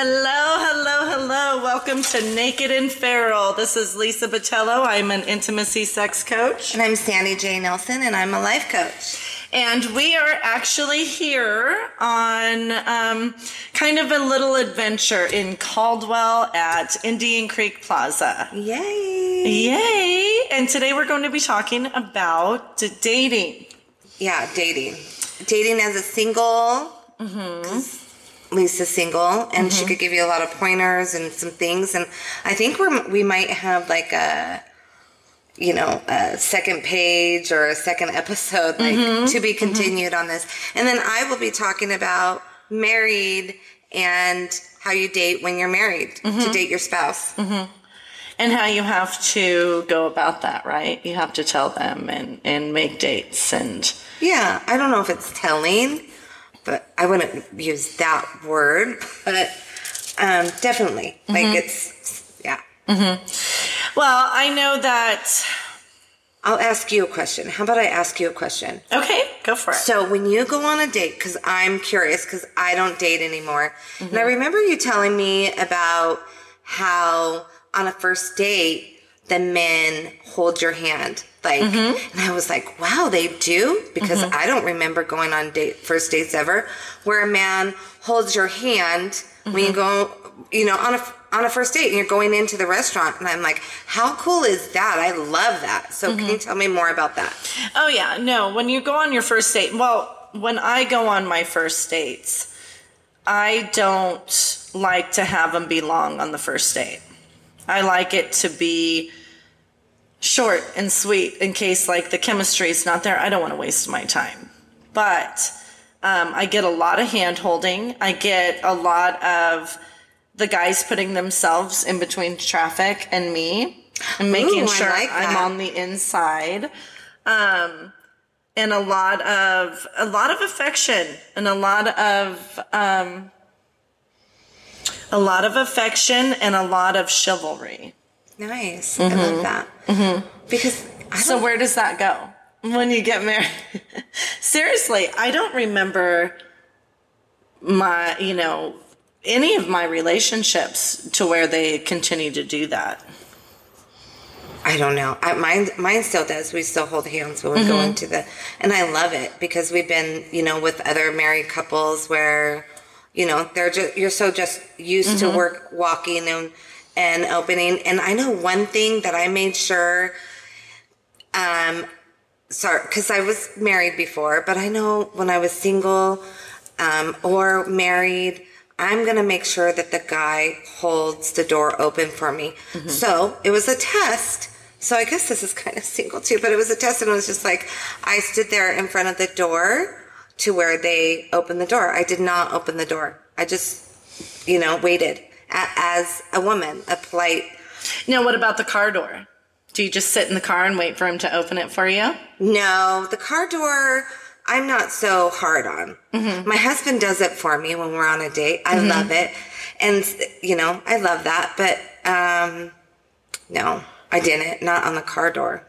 Hello, hello, hello. Welcome to Naked and Feral. This is Lisa Botello. I'm an intimacy sex coach. And I'm Sandy J. Nelson, and I'm a life coach. And we are actually here on kind of a little adventure in Caldwell at Indian Creek Plaza. Yay! Yay! And today we're going to be talking about dating. Yeah, dating. Dating as a single. Lisa's single, and she could give you a lot of pointers and some things. And I think we might have like a second page or a second episode, to be continued on this. And then I will be talking about married and how you date when you're married, to date your spouse. And how you have to go about that, right? You have to tell them and make dates. And yeah, I don't know if it's telling, but I wouldn't use that word. But definitely, it's, yeah. Well, I know that... I'll ask you a question. How about I ask you a question? Okay, go for it. So when you go on a date, because I'm curious, because I don't date anymore, and I remember you telling me about how on a first date, the men hold your hand. And I was like, wow, they do? Because I don't remember going on first dates ever, where a man holds your hand when you go, on a first date and you're going into the restaurant. And I'm like, how cool is that? I love that. So can you tell me more about that? Oh, yeah. No, when you go on your first date, well, when I go on my first dates, I don't like to have them be long on the first date. I like it to be short and sweet in case the chemistry is not there. I don't want to waste my time. But I get a lot of hand holding. I get a lot of the guys putting themselves in between traffic and me and making sure I'm on the inside. And a lot of affection and a lot of chivalry. Nice. I love that. Because so where does that go when you get married? Seriously, I don't remember my, any of my relationships to where they continue to do that. I don't know. Mine still does. We still hold hands when we go into and I love it because we've been, with other married couples where, you're so just used to walking and opening. And I know one thing that I made sure, because I was married before, but I know when I was single, or married, I'm going to make sure that the guy holds the door open for me. So it was a test. So I guess this is kind of single too, but it was a test, and it was just I stood there in front of the door to where they opened the door. I did not open the door. I just, waited as a woman, a polite. Now, what about the car door? Do you just sit in the car and wait for him to open it for you? No, the car door, I'm not so hard on. My husband does it for me when we're on a date. I love it. And, I love that. But, no, I didn't. Not on the car door.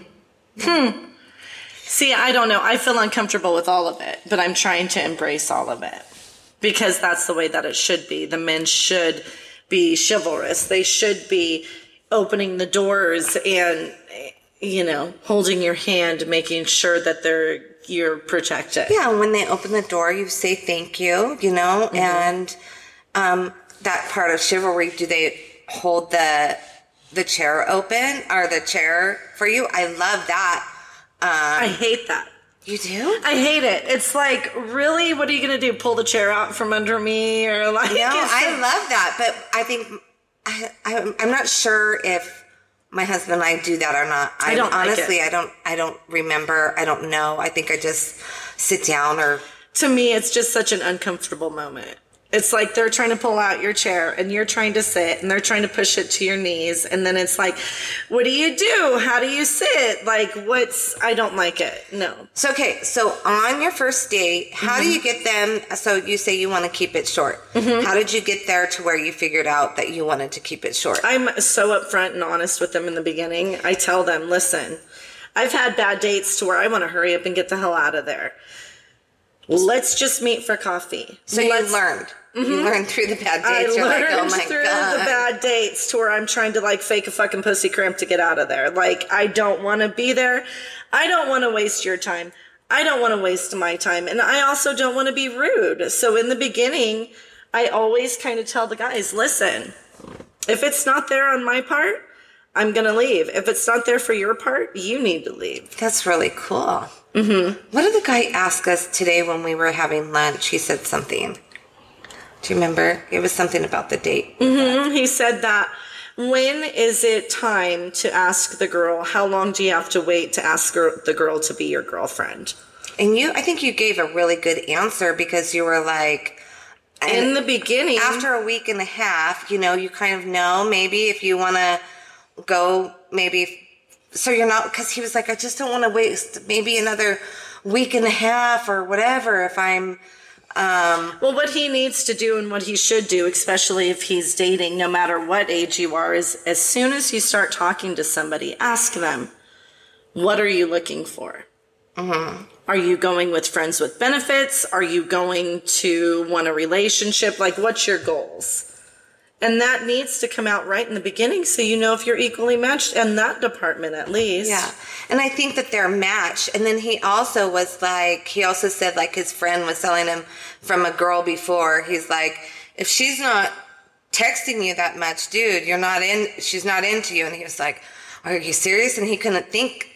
See, I don't know. I feel uncomfortable with all of it, but I'm trying to embrace all of it because that's the way that it should be. The men should be chivalrous. They should be opening the doors and, holding your hand, making sure that you're protected. Yeah, when they open the door, you say thank you, and that part of chivalry, do they hold the chair open or the chair for you? I love that. I hate that. You do? I hate it. It's really, what are you going to do? Pull the chair out from under me or No, I love that, but I think I'm not sure if my husband and I do that or not. I don't honestly, like it. I don't remember. I don't know. I think I just sit down or. To me, it's just such an uncomfortable moment. It's they're trying to pull out your chair and you're trying to sit and they're trying to push it to your knees. And then it's what do you do? How do you sit? I don't like it. No. So, okay. So on your first date, how do you get them? So you say you want to keep it short. How did you get there to where you figured out that you wanted to keep it short? I'm so upfront and honest with them in the beginning. I tell them, listen, I've had bad dates to where I want to hurry up and get the hell out of there. Let's just meet for coffee. So you learned. You learn through the bad dates. I You're like, learned oh my through God. the bad dates to where I'm trying to like fake a fucking pussy cramp to get out of there. Like, I don't want to be there. I don't want to waste your time. I don't want to waste my time. And I also don't want to be rude. So in the beginning, I always kind of tell the guys, listen, if it's not there on my part, I'm going to leave. If it's not there for your part, you need to leave. That's really cool. Mm-hmm. What did the guy ask us today when we were having lunch? He said something. Do you remember? It was something about the date. Mm-hmm. He said that, when is it time to ask the girl, how long do you have to wait to ask the girl to be your girlfriend? And I think you gave a really good answer because you were like... In the beginning... After a week and a half, you kind of know maybe if you want to go maybe... So you're not... Because he was like, I just don't want to waste maybe another week and a half or whatever if I'm... Well, what he needs to do and what he should do, especially if he's dating, no matter what age you are, is as soon as you start talking to somebody, ask them, what are you looking for? Mm-hmm. Are you going with friends with benefits? Are you going to want a relationship? Like, what's your goals? And that needs to come out right in the beginning so you know if you're equally matched in that department at least. Yeah. And I think that they're matched. And then he also said like his friend was telling him from a girl before, he's like, if she's not texting you that much, dude, she's not into you. And he was like, are you serious? And he couldn't think,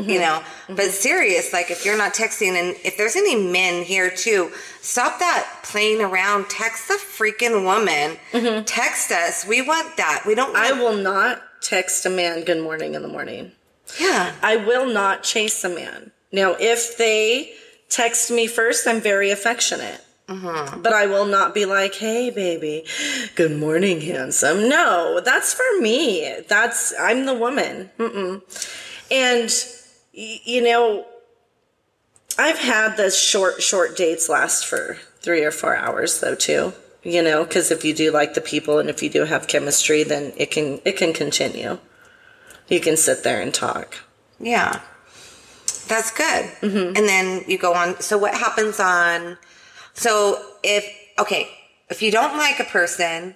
but serious, like if you're not texting, and if there's any men here too, stop that playing around. Text the freaking woman. Mm-hmm. Text us. We want that. I will not text a man good morning in the morning. Yeah. I will not chase a man. Now, if they text me first, I'm very affectionate. Mm-hmm. But I will not be like, hey, baby, good morning, handsome. No, that's for me. I'm the woman. Mm-mm. And, I've had the short dates last for 3 or 4 hours, though, too. Because if you do like the people and if you do have chemistry, then it can continue. You can sit there and talk. Yeah. That's good. Mm-hmm. And then you go on. So what happens if you don't like a person,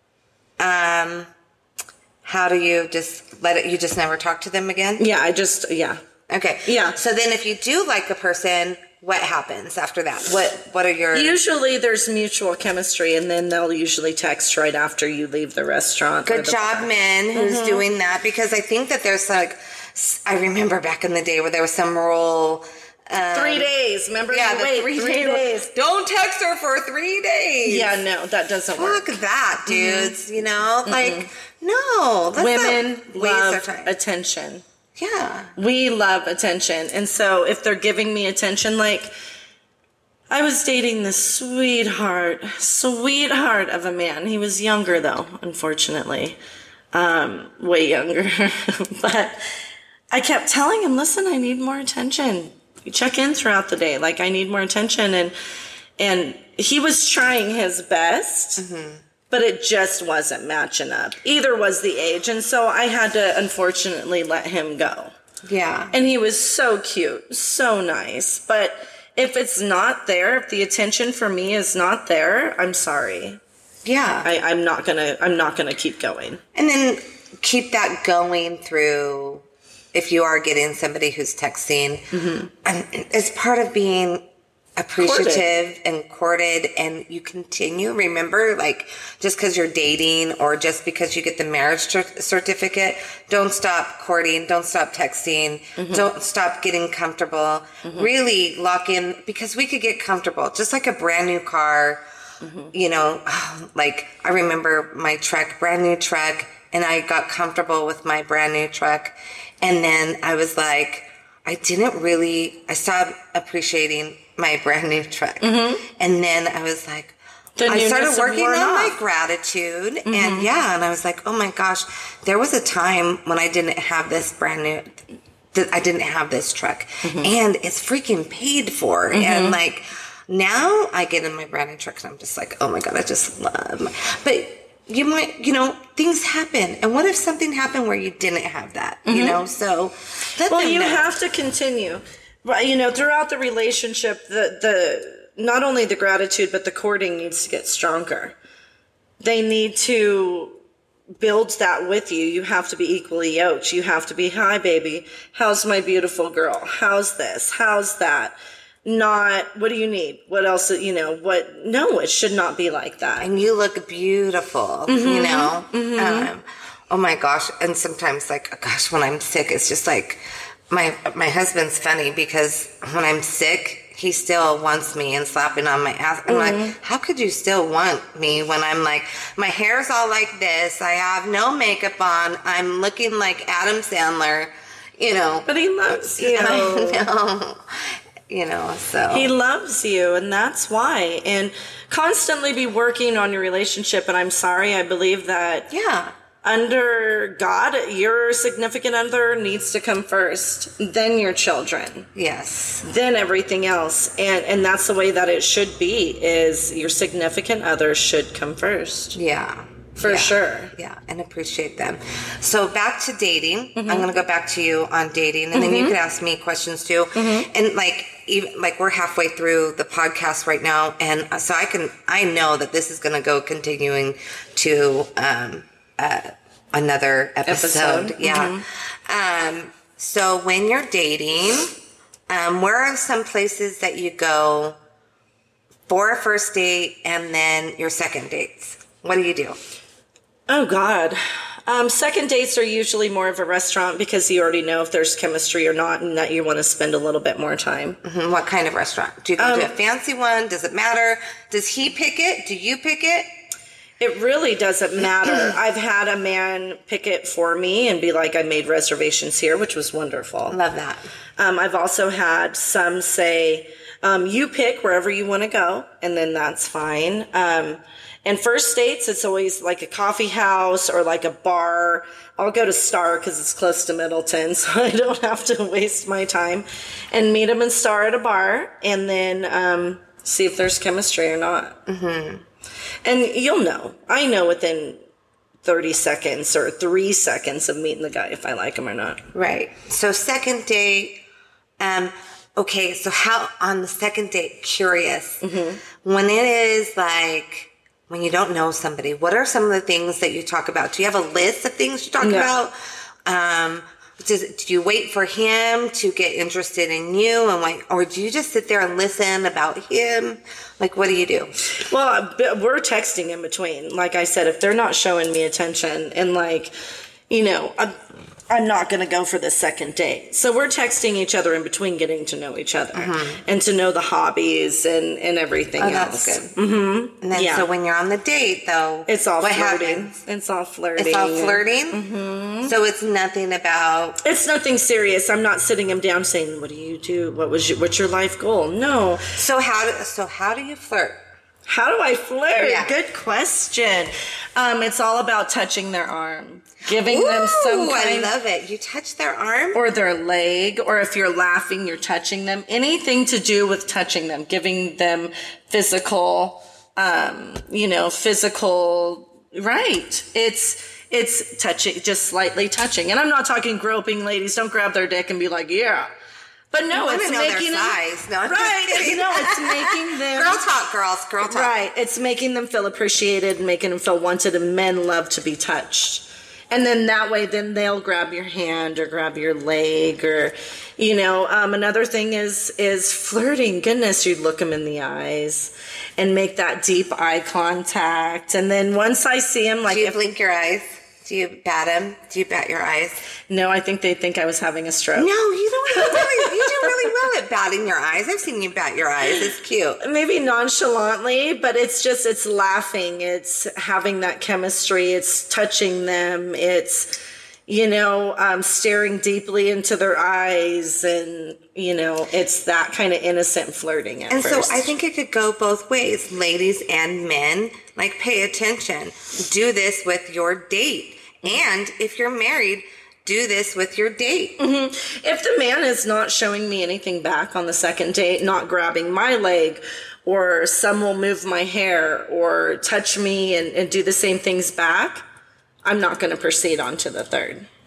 how do you just you just never talk to them again? Yeah, Okay. Yeah. So then if you do like a person, what happens after that? What are your... Usually there's mutual chemistry, and then they'll usually text right after you leave the restaurant. Good job, men, who's doing that, because I think that there's I remember back in the day where there was some rule... 3 days, remember? Yeah, wait, 3 days. Don't text her for 3 days. Yeah, no, that doesn't work. Fuck that, dudes. Like, no. Women love attention. Yeah. We love attention. And so if they're giving me attention, like, I was dating this sweetheart of a man. He was younger, though, unfortunately. Way younger. But I kept telling him, listen, I need more attention. You check in throughout the day. Like, I need more attention. And he was trying his best, but it just wasn't matching up. Either was the age. And so I had to, unfortunately, let him go. Yeah. And he was so cute, so nice. But if it's not there, if the attention for me is not there, I'm sorry. Yeah. I'm not gonna keep going. And then keep that going through if you are getting somebody who's texting. And it's part of being appreciative and courted, and you continue. Remember, like, just because you're dating or just because you get the marriage certificate, don't stop courting, don't stop texting, don't stop getting comfortable. Really lock in, because we could get comfortable, just like a brand new car. Like, I remember my truck, brand new truck, and I got comfortable with my brand new truck, and then I was like, I stopped appreciating my brand new truck. And then I was like, I started working on my gratitude. And I was like, oh my gosh, there was a time when I didn't have this I didn't have this truck. And it's freaking paid for. And like, now I get in my brand new truck and I'm just like, oh my God, I just love but you might, things happen. And what if something happened where you didn't have that, so you have to continue. Throughout the relationship, the not only the gratitude, but the courting needs to get stronger. They need to build that with you. You have to be equally yoked. You have to be, hi, baby. How's my beautiful girl? How's this? How's that? Not, what do you need? What else, what? No, it should not be like that. And you look beautiful, oh my gosh. And sometimes when I'm sick, it's just like, my husband's funny because when I'm sick, he still wants me and slapping on my ass. I'm like, how could you still want me when I'm like, my hair's all like this. I have no makeup on. I'm looking like Adam Sandler, But he loves you. I know. So. He loves you, and that's why. And constantly be working on your relationship. And I'm sorry, I believe that. Yeah. Under God, your significant other needs to come first, then your children. Yes. Then everything else. And that's the way that it should be, is your significant other should come first. Yeah. For sure. Yeah, and appreciate them. So back to dating. I'm going to go back to you on dating, and then you can ask me questions too. And even we're halfway through the podcast right now, and so I know that this is going to go continuing to another episode. Yeah. So when you're dating, where are some places that you go for a first date and then your second dates? What do you do? Oh, God. Second dates are usually more of a restaurant because you already know if there's chemistry or not, and that you want to spend a little bit more time. What kind of restaurant? Do you go to a fancy one? Does it matter? Does he pick it? Do you pick it? It really doesn't matter. I've had a man pick it for me and be like, I made reservations here, which was wonderful. Love that. I've also had some say, you pick wherever you want to go, and then that's fine. And first dates, it's always like a coffee house or like a bar. I'll go to Star because it's close to Middleton, so I don't have to waste my time. And meet him in Star at a bar, and then see if there's chemistry or not. And you'll know. I know within 30 seconds or 3 seconds of meeting the guy if I like him or not. Right. So second date, okay, so how, on the second date, curious, when it is when you don't know somebody, what are some of the things that you talk about? Do you have a list of things you talk about? Do you wait for him to get interested in you, or do you just sit there and listen about him? What do you do? Well, we're texting in between. Like I said, if they're not showing me attention and I'm not going to go for the second date. So we're texting each other in between, getting to know each other and to know the hobbies and everything else. That's good. And then so when you're on the date, though, it's all flirting. Happens? It's all flirting. It's all flirting? So it's nothing about... It's nothing serious. I'm not sitting him down saying, what do you do? What's your life goal? No. So how do you flirt? How do I flirt? Yeah. Good question. It's all about touching their arm. Giving them some kind... I love it. You touch their arm? Or their leg, or if you're laughing, you're touching them. Anything to do with touching them, giving them physical, right. It's touching, just slightly touching. And I'm not talking groping, ladies. Don't grab their dick and be like, yeah. But no, it's making them... size. No, right. No, it's making them... Girl talk, girls. Girl talk. Right. It's making them feel appreciated and making them feel wanted, and men love to be touched. And then that way, then they'll grab your hand or grab your leg, or, another thing is flirting. Goodness, you look them in the eyes and make that deep eye contact. And then once I see him, do you blink your eyes? Do you bat him? Do you bat your eyes? No, I think they think I was having a stroke. No, you don't. You do really well at batting your eyes. I've seen you bat your eyes. It's cute. Maybe nonchalantly, but it's laughing. It's having that chemistry. It's touching them. It's, staring deeply into their eyes, and, it's that kind of innocent flirting at first. And so I think it could go both ways, ladies and men. Pay attention. Do this with your date. And if you're married, do this with your date. If the man is not showing me anything back on the second date, not grabbing my leg, or some will move my hair or touch me and do the same things back, I'm not going to proceed on to the third.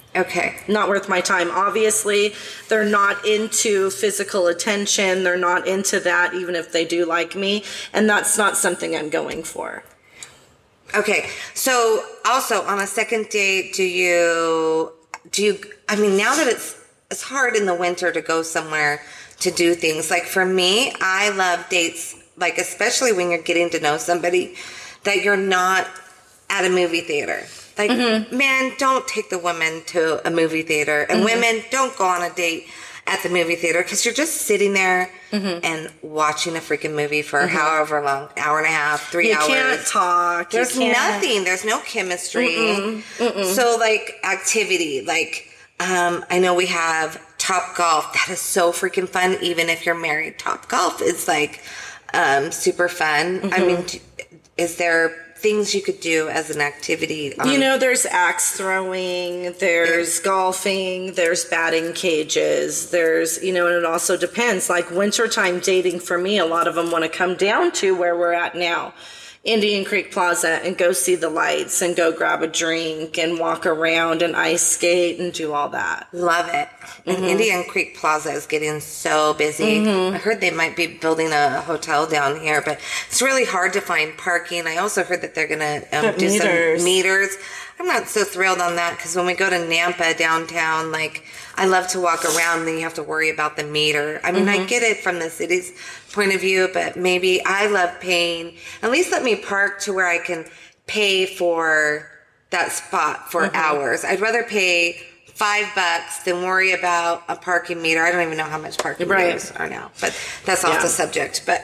Okay. Not worth my time. Obviously, they're not into physical attention. They're not into that, even if they do like me. And that's not something I'm going for. Okay. So also on a second date, do you, I mean, now that it's hard in the winter to go somewhere to do things. Like for me, I love dates, like especially when you're getting to know somebody, that you're not at a movie theater. Like, men, don't take the women to a movie theater. And women, don't go on a date at the movie theater because you're just sitting there and watching a freaking movie for however long, hour and a half, 3 hours. You can't talk. There's nothing. There's no chemistry. So, like, activity. Like, I know we have Top Golf. That is so freaking fun. Even if you're married, Top Golf is, like, super fun. I mean, is there things you could do as an activity? There's axe throwing, there's golfing, there's batting cages, there's, and it also depends. Like wintertime dating for me, a lot of them want to come down to where we're at now, Indian Creek Plaza, and go see the lights and go grab a drink and walk around and ice skate and do all that. Love it. And Indian Creek Plaza is getting so busy. I heard they might be building a hotel down here, but it's really hard to find parking. I also heard that they're going to do some meters. I'm not so thrilled on that because when we go to Nampa downtown, like, I love to walk around, then you have to worry about the meter. I mean, I get it from the city's point of view, but maybe I love paying. At least let me park to where I can pay for that spot for hours. I'd rather pay $5 than worry about a parking meter. I don't even know how much parking meters are now, but that's off the subject. But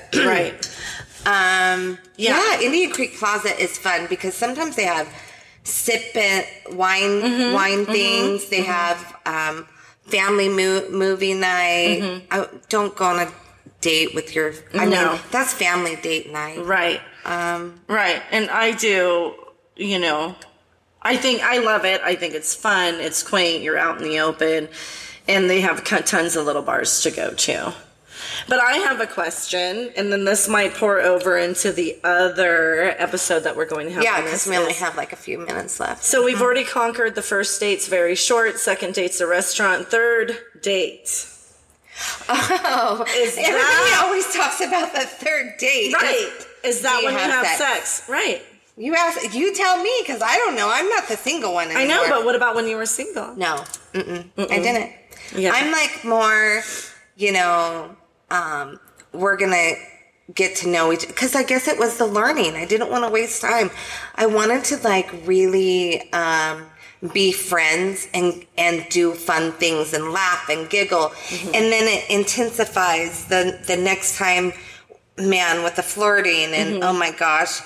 Indian Creek Plaza is fun because sometimes they have sip and wine things. They have family movie night. Don't go on a date with your. I mean, that's family date night, right? Right, and I do. I think I love it. I think it's fun. It's quaint. You're out in the open, and they have tons of little bars to go to. But I have a question, and then this might pour over into the other episode that we're going to have. Yeah, because we only have like a few minutes left. So we've already conquered the first date's very short. Second date's a restaurant. Third date. Oh, everybody always talks about the third date. Right. Is that when you have sex? Right. You tell me, because I don't know. I'm not the single one anymore. I know, but what about when you were single? No. I didn't. Yeah. I'm like more, we're going to get to know each other. Because I guess it was the learning. I didn't want to waste time. I wanted to like really be friends and do fun things and laugh and giggle. And then it intensifies the next time, man, with the flirting and oh my gosh.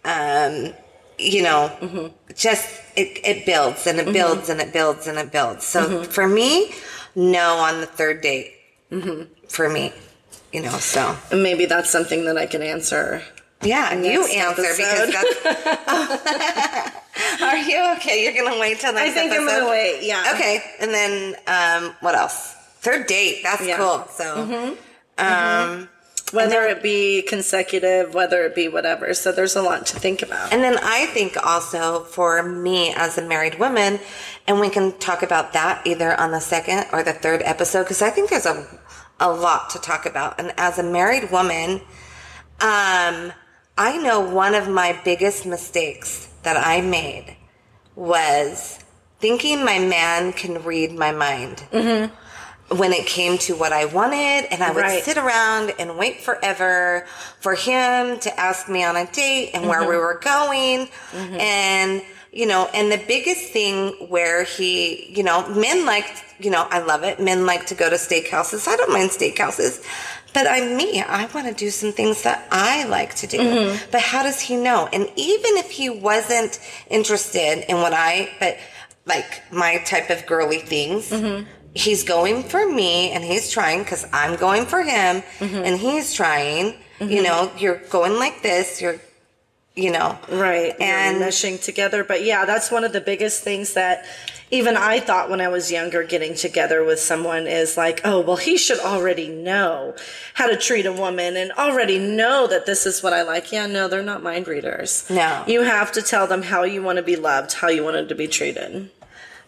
Just it builds and it builds and it builds and it builds. So for me, no on the third date. For me, so. And maybe that's something that I can answer. Yeah, you answer because that's. Are you okay? You're gonna wait till next episode? I'm gonna wait. Yeah. Okay, and then what else? Third date. That's cool. So. Whether it be consecutive, whether it be whatever. So there's a lot to think about. And then I think also for me as a married woman, and we can talk about that either on the second or the third episode, because I think there's a lot to talk about. And as a married woman, I know one of my biggest mistakes that I made was thinking my man can read my mind. When it came to what I wanted, and I would sit around and wait forever for him to ask me on a date and where we were going. And, and the biggest thing where he, men like, I love it. Men like to go to steakhouses. I don't mind steakhouses, but I'm me. I want to do some things that I like to do. But how does he know? And even if he wasn't interested in but like my type of girly things, he's going for me and he's trying because I'm going for him and he's trying, you're going like this, you're. Right. And meshing together. But yeah, that's one of the biggest things that even I thought when I was younger, getting together with someone is like, oh, well, he should already know how to treat a woman and already know that this is what I like. Yeah, no, they're not mind readers. No. You have to tell them how you want to be loved, how you want to be treated.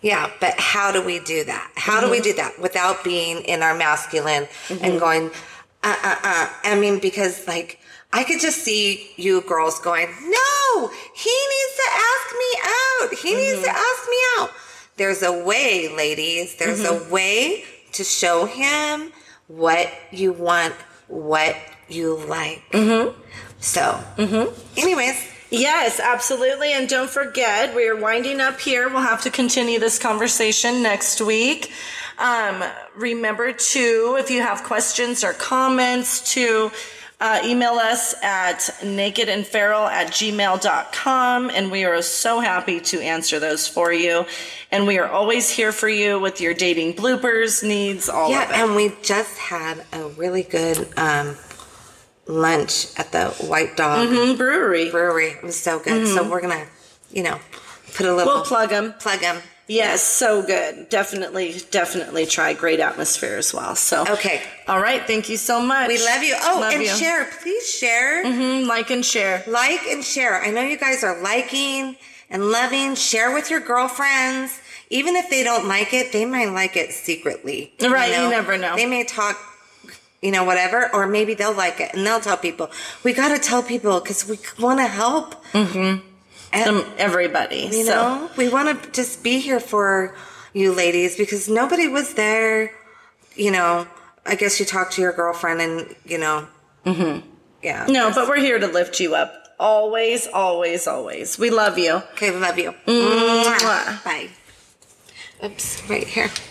Yeah, but how do we do that? How do we do that without being in our masculine and going, I mean, because like, I could just see you girls going, no, he needs to ask me out. He needs to ask me out. There's a way, ladies. There's a way to show him what you want, what you like. So, anyways. Yes, absolutely. And don't forget, we are winding up here. We'll have to continue this conversation next week. Remember to, if you have questions or comments, to email us at nakedandferal@gmail.com. And we are so happy to answer those for you. And we are always here for you with your dating bloopers, needs, all of it. Yeah, and we just had a really good lunch at the White Dog Brewery. It was so good. So we're gonna, put a little. We'll plug them. Plug them. Yes, so good. Definitely try. Great atmosphere as well. So okay. All right. Thank you so much. We love you. Oh, love and you. share. Please share. Like and share. Like and share. I know you guys are liking and loving. Share with your girlfriends. Even if they don't like it, they might like it secretly. Right. You never know. They may talk, whatever, or maybe they'll like it and they'll tell people. We got to tell people because we want to help. Everybody. We want to just be here for you ladies because nobody was there. I guess you talk to your girlfriend and, yeah. No, but we're here to lift you up. Always, always, always. We love you. Okay, we love you. Mwah. Bye. Oops, right here.